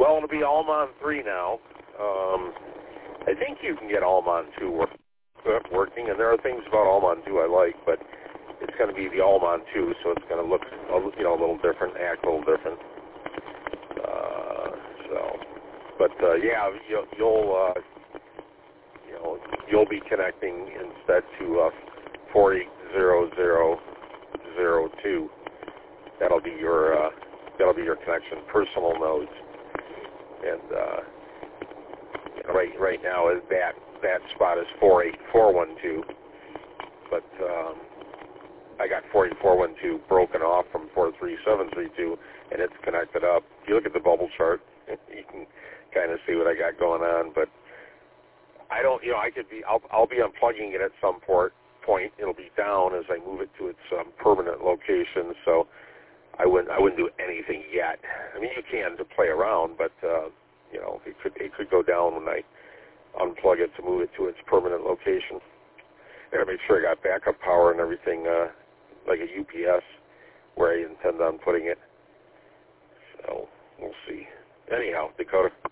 Well, it'll be Almon 3 now. I think you can get Almon 2 working, and there are things about Almon 2 I like, but it's going to be the Almon 2, so it's going to look, a little different, act a little different. Yeah, you'll be connecting instead to 480002. That'll be your connection, personal nodes, and right now that spot is 48412, but I got 48412 broken off from 43732, and it's connected up. If you look at the bubble chart, you can kind of see what I got going on, but I don't, I'll be unplugging it at some point. It'll be down as I move it to its permanent location, so I wouldn't do anything yet. I mean, you can to play around, but it could go down when I unplug it to move it to its permanent location. I gotta make sure I got backup power and everything, like a UPS, where I intend on putting it. So we'll see. Anyhow, Dakota.